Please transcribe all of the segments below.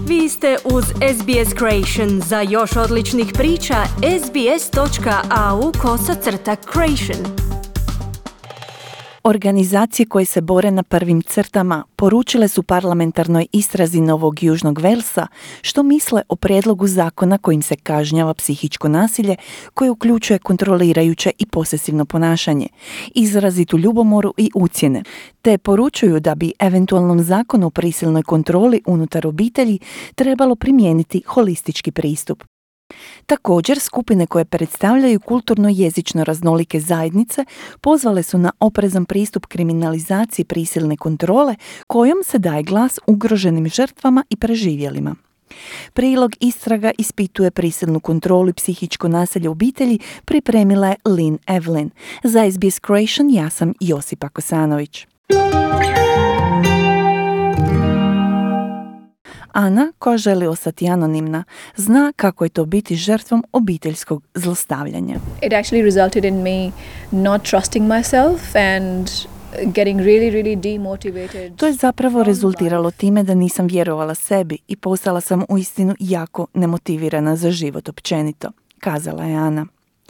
Vi ste uz SBS Creation. Za još odličnih priča, sbs.au/creation. Organizacije koje se bore na prvim crtama poručile su parlamentarnoj istrazi Novog Južnog Velsa što misle o prijedlogu zakona kojim se kažnjava psihičko nasilje koje uključuje kontrolirajuće i posesivno ponašanje, izrazitu ljubomoru i ucjene, te poručuju da bi eventualnom zakonu o prisilnoj kontroli unutar obitelji trebalo primijeniti holistički pristup. Također, skupine koje predstavljaju kulturno-jezično raznolike zajednice pozvale su na oprezan pristup kriminalizaciji prisilne kontrole kojom se daje glas ugroženim žrtvama i preživjelima. Prilog istraga ispituje prisilnu kontrolu i psihičko nasilje u obitelji pripremila je Lynn Evelyn. Za SBS Creation ja sam Josipa Kosanović. Ana, koja želi ostati anonimna, zna kako je to biti žrtvom obiteljskog zlostavljanja. It actually resulted in me not trusting myself and getting really demotivated. To je zapravo rezultiralo time da nisam vjerovala sebi i postala sam uistinu jako nemotivirana za život općenito, kazala je Ana.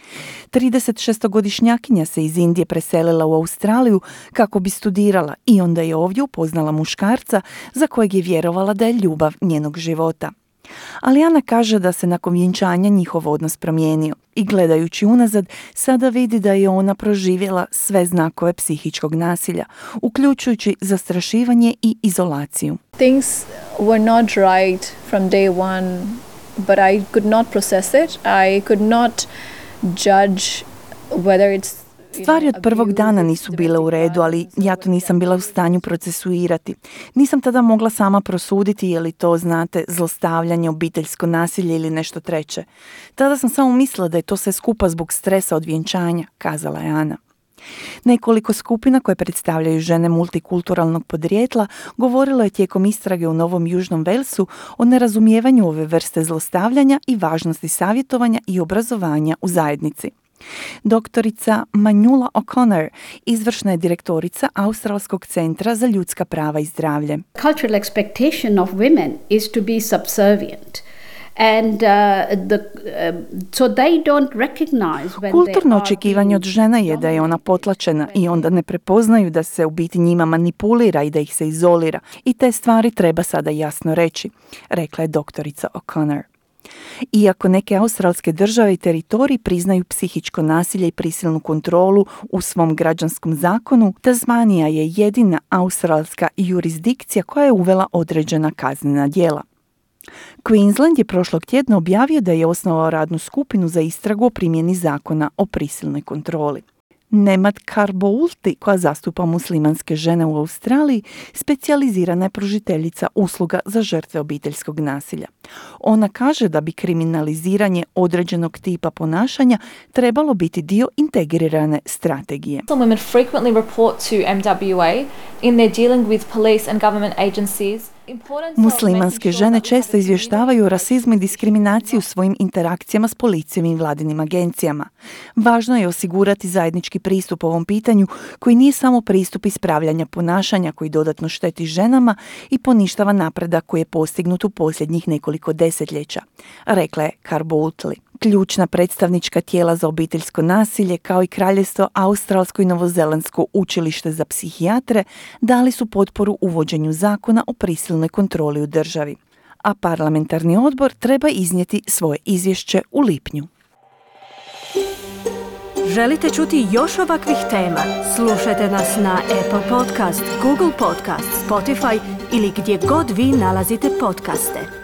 36-godišnjakinja se iz Indije preselila u Australiju kako bi studirala i onda je ovdje upoznala muškarca za kojeg je vjerovala da je ljubav njenog života. Ali Ana kaže da se nakon vjenčanja njihov odnos promijenio i gledajući unazad sada vidi da je ona proživjela sve znakove psihičkog nasilja, uključujući zastrašivanje i izolaciju. Things were not right from day one, but I could not process it. I could not judge whether it's Stvari od prvog dana nisu bile u redu, ali ja to nisam bila u stanju procesuirati. Nisam tada mogla sama prosuditi je li to, znate, zlostavljanje, obiteljsko nasilje ili nešto treće. Tada sam samo mislila da je to sve skupa zbog stresa od vjenčanja, kazala je Ana. Nekoliko skupina koje predstavljaju žene multikulturalnog podrijetla govorilo je tijekom istrage u Novom Južnom Velsu o nerazumijevanju ove vrste zlostavljanja i važnosti savjetovanja i obrazovanja u zajednici. Doktorica Manula O'Connor izvršna je direktorica Australskog centra za ljudska prava i zdravlje. Cultural expectation of women is to be subservient. And so they don't recognize when Kulturno očekivanje od žena je da je ona potlačena i onda ne prepoznaju da se u biti njima manipulira i da ih se izolira. I te stvari treba sada jasno reći, rekla je doktorica O'Connor. Iako neke australske države i teritoriji priznaju psihičko nasilje i prisilnu kontrolu u svom građanskom zakonu, Tasmanija je jedina australska jurisdikcija koja je uvela određena kaznena djela. Queensland je prošlog tjedna objavio da je osnovao radnu skupinu za istragu o primjeni zakona o prisilnoj kontroli. Nemad Karboulti, koja zastupa muslimanske žene u Australiji, specijalizirana je pružiteljica usluga za žrtve obiteljskog nasilja. Ona kaže da bi kriminaliziranje određenog tipa ponašanja trebalo biti dio integrirane strategije. Some women frequently report to MWA in their dealing with police and government agencies. Muslimanske žene često izvještavaju o rasizmu i diskriminaciji u svojim interakcijama s policijom i vladinim agencijama. Važno je osigurati zajednički pristup ovom pitanju koji nije samo pristup ispravljanja ponašanja koji dodatno šteti ženama i poništava napredak koji je postignut u posljednjih nekoliko desetljeća, rekla je Karboulti. Ključna predstavnička tijela za obiteljsko nasilje kao i Kraljevstvo Australsko i Novozelandsko učilište za psihijatre dali su potporu uvođenju zakona o prisilnoj kontroli u državi. A parlamentarni odbor treba iznijeti svoje izvješće u lipnju. Želite čuti još ovakvih tema? Slušajte nas na Apple Podcast, Google Podcast, Spotify ili gdje god vi nalazite podcaste.